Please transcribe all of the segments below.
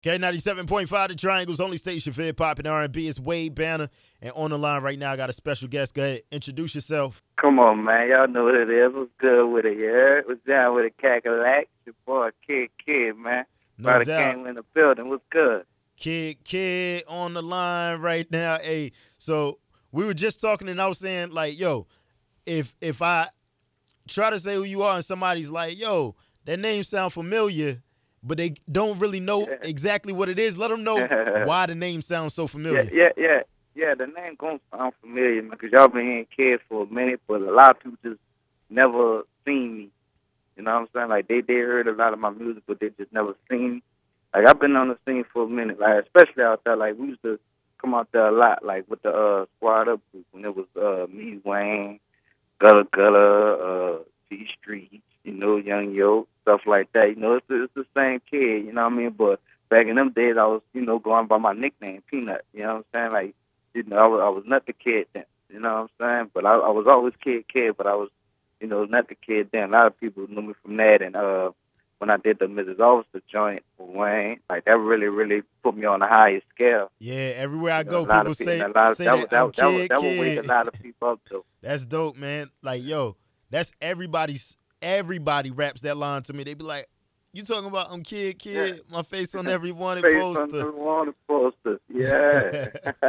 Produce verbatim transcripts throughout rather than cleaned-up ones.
K ninety-seven point five, The Triangle's only station for hip hop and R and B. It's Wade Banner. And on the line right now, I got a special guest. Go ahead, introduce yourself. Come on, man. Y'all know what it is. What's good with it, yeah? What's down with it, Cackalack? Your boy, Kid Kid, man. No Brother doubt. came in the building. What's good? Kid, kid on the line right now. Hey, so we were just talking and I was saying, like, yo, if if I try to say who you are and somebody's like, yo, that name sound familiar, but they don't really know exactly what it is, let them know why the name sounds so yeah, familiar. yeah, yeah. Yeah, the name gonna sound familiar, man, because y'all been hearing Kid for a minute, but a lot of people just never seen me. You know what I'm saying? Like, they, they heard a lot of my music, but they just never seen me. Like, I've been on the scene for a minute, like, especially out there. Like, we used to come out there a lot, like, with the uh, Squad Up group, when it was uh, me, Wayne, Gullah Gullah, uh, T Street, you know, Young Yo, stuff like that. You know, it's the, it's the same kid, you know what I mean? But back in them days, I was, you know, going by my nickname, Peanut. You know what I'm saying? Like, you know, I was, I was not the kid then. You know what I'm saying? But I, I was always Kid Kid, but I was, you know, not the kid then. A lot of people knew me from that. And uh, when I did the Missus Officer joint with Wayne, like, that really, really put me on the highest scale. Yeah, everywhere I You know, go, a lot people of people, say and a lot of, say that that was, that, I'm was- that, was, kid, that would wake a kid. lot of people up, though. That's dope, man. Like, yo, that's everybody's. Everybody raps that line to me. They be like, "You talking about I'm kid, Yeah. kid? My face on every wanted Face on poster." the wanted poster. Yeah.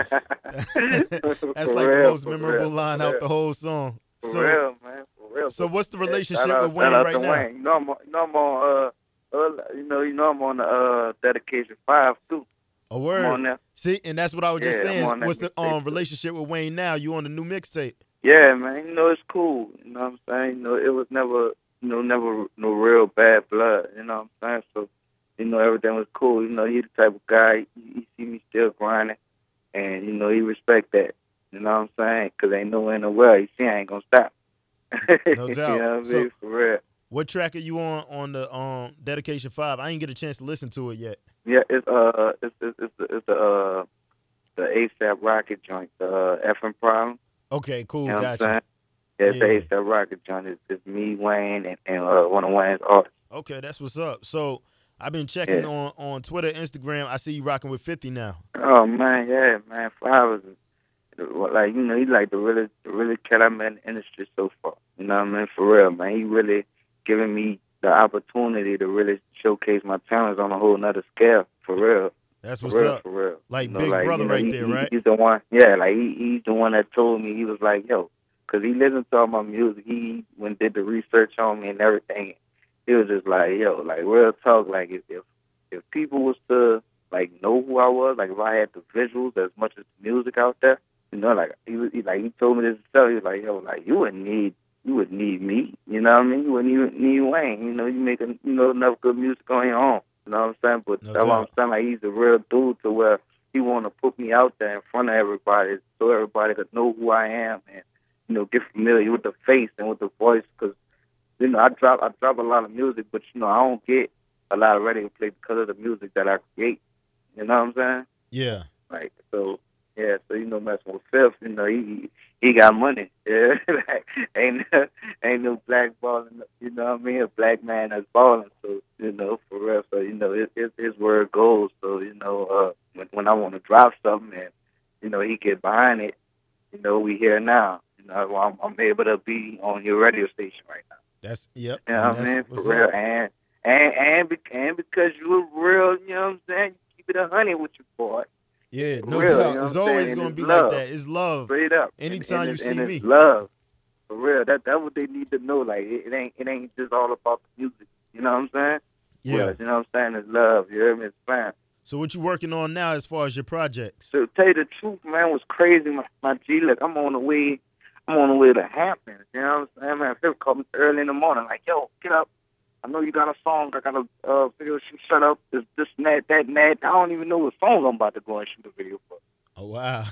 That's For like the real, most for memorable real, line for out real. the whole song. For So, real, man. For real. so But what's the yeah, shout relationship with out, shout Wayne out to right now? Wayne. You know I'm, on- you know I'm on, uh, uh, you know, you know I'm on the uh dedication five too. A I'm word. on there. See, and that's what I was just Yeah, I'm saying. on that What's the mixtape um too. relationship with Wayne now? You on the new mixtape? Yeah, man. You know it's cool. You know what I'm saying? You know it was never, you know, never no real bad blood. You know what I'm saying? So, you know everything was cool. You know he's the type of guy. He, he see me still grinding, and you know he respect that. You know what I'm saying? Because ain't no in the world. He see I ain't gonna stop. No You doubt. know what I So, mean? For real. what track are you on on the um Dedication Five? I ain't get a chance to listen to it yet. Yeah, it's uh, it's it's it's the it's the uh the ASAP Rocket joint, the uh, effing problem. Okay, You cool, know what I'm got you. saying? Yeah, it's the Yeah. ASAP Rocket joint. It's, it's me, Wayne, and, and uh, one of Wayne's artists. Okay, that's what's up. So I've been checking Yeah. on on Twitter, Instagram. I see you rocking with fifty now. Oh man, yeah, man. Flowers, like you know, he like the really, the really cat I met in the industry so far. You know what I mean? For real, man. He really giving me the opportunity to really showcase my talents on a whole nother scale. For real. That's For what's real, up. for real. Like You know, Big like Brother you know, right he, there, he right? he's the one. Yeah, like he he's the one that told me. He was like, yo, because he listened to all my music. He went did the research on me and everything. He was just like, yo, like real talk. Like if if, if people was to like know who I was, like if I had the visuals as much as the music out there, you know, like he was he, like he told me this stuff. He was like, yo, like you wouldn't need. You wouldn't need me, you know what I mean? You wouldn't even need Wayne. You know, you make you know enough good music on your own. You know what I'm saying? But No that's what I'm doubt. saying. Like he's a real dude to where he want to put me out there in front of everybody so everybody could know who I am and you know get familiar with the face and with the voice. Because you know I drop I drop a lot of music, but you know I don't get a lot of radio play because of the music that I create. You know what I'm saying? Yeah. Like so, yeah. So you know, messing with Fifth, you know, he he got money. Yeah, like, ain't no, ain't no black balling. You know what I mean? A black man that's balling. So you know, for real. So you know, it, it, his word goes. So you know, uh, when when I want to drop something and you know he get behind it, you know, we here now. You know, I'm, I'm able to be on your radio station right now. That's yep. You know And what I that's mean? For what's real. up. And and and, be, and because you a real, you know what I'm saying? You keep it a honey with your boy. Yeah, For no real, you doubt. know It's what I'm saying? always And gonna it's be like love, that. It's love. straight up. And, Anytime and, you it's, see and it's me. love. For real. That that's what they need to know. Like, it, it ain't it ain't just all about the music. You know what I'm saying? Yeah. Well, you know what I'm saying? It's love. You hear me? It's fine. So what you working on now as far as your projects? So, to tell you the truth, man, was crazy. My, my G, look, I'm on the way. I'm on the way to Hampton. You know what I'm saying? Man, Phil called me early in the morning, like, yo, get up. I know you got a song. I got a uh, video shoot set up. This, this, and that, that, and that. I don't even know what song I'm about to go and shoot a video for. Oh wow.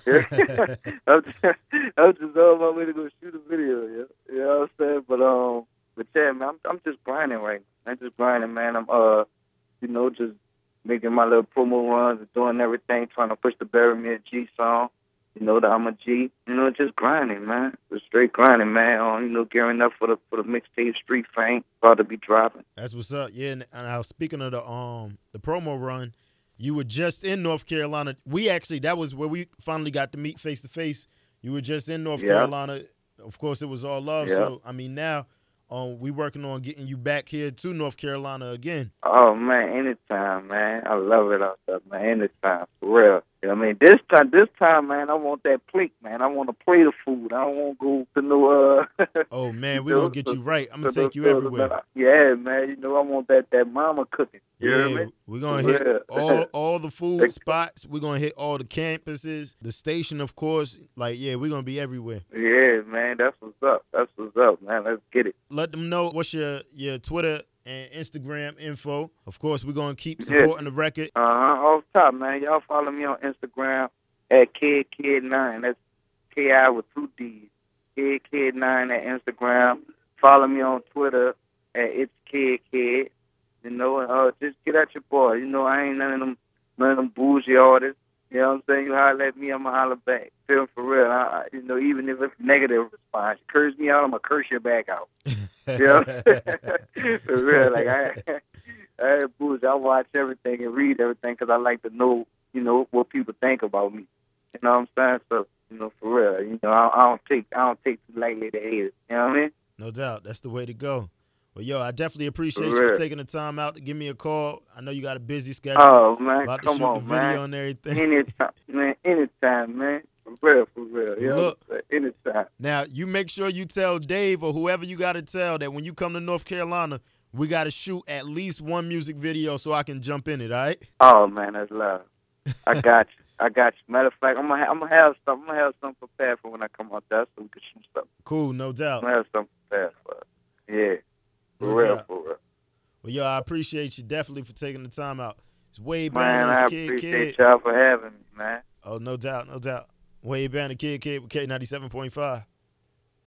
I'm just, I'm just on my way to go shoot a video, yeah. You know what I'm saying? But um, but yeah, man, I'm, I'm just grinding right now. I'm just grinding, man. I'm uh, you know, just making my little promo runs and doing everything, trying to push the Bury Me a G song. You know, the I'm a G. You know, just grinding, man. Just straight grinding, man. On you know, gearing up for the for the mixtape Street Fame about to be dropping. That's what's up. Yeah, and, and I was speaking of the um the promo run. you were just in North Carolina. We actually, that was where we finally got to meet face to face. You were just in North Yeah. Carolina. Of course, it was all love. Yeah. So, I mean, now um, we working on getting you back here to North Carolina again. Oh man, anytime, man. I love it out there, man. Anytime, for real. You know what I mean? This time, this time, man, I want that plate, man. I want to play the food. I don't want to go to no. Uh, Oh, man, we're you know, going to get you right. I'm going to to take you the- everywhere. Yeah, man. You know, I want that that mama cooking. You know what I Yeah, mean? we're going to For hit real. all, all the food Like- spots. We're going to hit all the campuses, the station, of course. Like, yeah, we're going to be everywhere. Yeah, man. That's what's up. That's what's up, man. Let's get it. Let them know what's your, your Twitter and Instagram info. Of course, we're going to keep Yeah. supporting the record. Uh huh. Off top, man. Y'all follow me on Instagram at Kid Kid Nine. That's K I with two D's. Kid Kid Nine at Instagram. Follow me on Twitter at It's Kid Kid. You know, uh, just get at your boy. You know, I ain't none of them, none of them bougie artists. You know what I'm saying? You holler at me, I'ma holler back. Feel for real. I, I- you know, even if it's negative response, you curse me out, I'ma curse you back out. You know? For real, like I, I ain't bougie. I watch everything and read everything because I like to know, you know, what people think about me. You know what I'm saying? So, you know, for real, you know, I, I don't take, I don't take too lightly the haters. You know what I mean? No doubt. That's the way to go. Well, yo, I definitely appreciate For you for real. taking the time out to give me a call. I know you got a busy schedule. Oh man, About to come shoot on, the video man. and everything. Anytime, man. Anytime, man. For real, for real. You know Look. what I'm saying? Anytime. Now, you make sure you tell Dave or whoever you got to tell that when you come to North Carolina, we got to shoot at least one music video so I can jump in it, all right? Oh man, that's love. I got you. I got you. Matter of fact, I'm gonna, ha- I'm gonna have something. I'm gonna have something prepared for when I come out there, so we can shoot something. Cool, no I'm doubt. gonna have something prepared for it. Yeah, for No real, doubt. for real. Well, yo, I appreciate you definitely for taking the time out. It's Wade Man, Banner, I it's Kid appreciate Kid. y'all for having me, man. Oh, no doubt, no doubt. Wade Banner, Kid Kid with K ninety-seven point five.